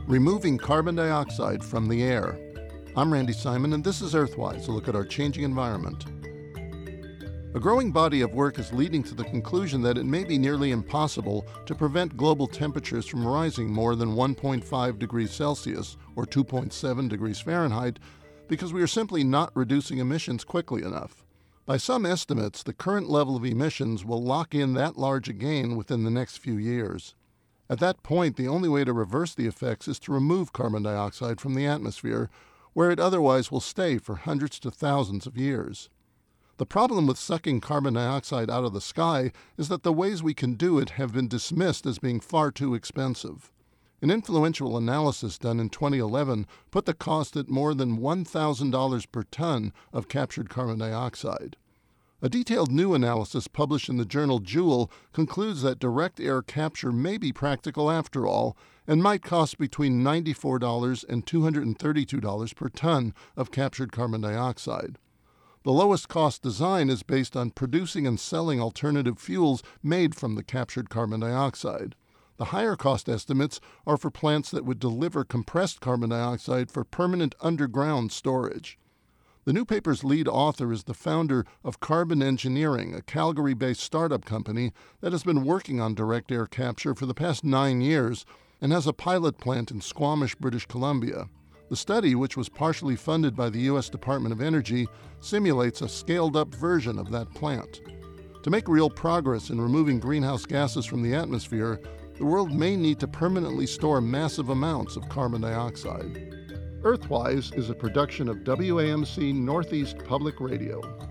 Removing carbon dioxide from the air. I'm Randy Simon, and this is Earthwise, a look at our changing environment. A growing body of work is leading to the conclusion that it may be nearly impossible to prevent global temperatures from rising more than 1.5 degrees Celsius or 2.7 degrees Fahrenheit because we are simply not reducing emissions quickly enough. By some estimates, the current level of emissions will lock in that large a gain within the next few years. At that point, the only way to reverse the effects is to remove carbon dioxide from the atmosphere, where it otherwise will stay for hundreds to thousands of years. The problem with sucking carbon dioxide out of the sky is that the ways we can do it have been dismissed as being far too expensive. An influential analysis done in 2011 put the cost at more than $1,000 per ton of captured carbon dioxide. A detailed new analysis published in the journal Joule concludes that direct air capture may be practical after all and might cost between $94 and $232 per ton of captured carbon dioxide. The lowest cost design is based on producing and selling alternative fuels made from the captured carbon dioxide. The higher cost estimates are for plants that would deliver compressed carbon dioxide for permanent underground storage. The new paper's lead author is the founder of Carbon Engineering, a Calgary-based startup company that has been working on direct air capture for the past 9 years and has a pilot plant in Squamish, British Columbia. The study, which was partially funded by the U.S. Department of Energy, simulates a scaled-up version of that plant. To make real progress in removing greenhouse gases from the atmosphere, the world may need to permanently store massive amounts of carbon dioxide. Earthwise is a production of WAMC Northeast Public Radio.